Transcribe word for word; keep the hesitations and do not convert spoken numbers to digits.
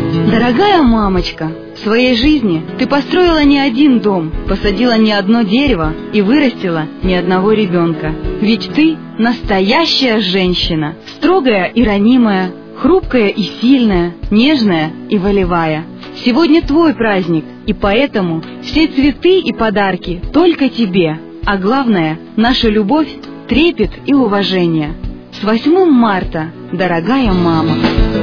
Дорогая мамочка, в своей жизни ты построила не один дом, посадила не одно дерево и вырастила ни одного ребенка. Ведь ты настоящая женщина, строгая и ранимая, хрупкая и сильная, нежная и волевая. Сегодня твой праздник, и поэтому все цветы и подарки только тебе, а главное – наша любовь, трепет и уважение. С восьмым марта, дорогая мама!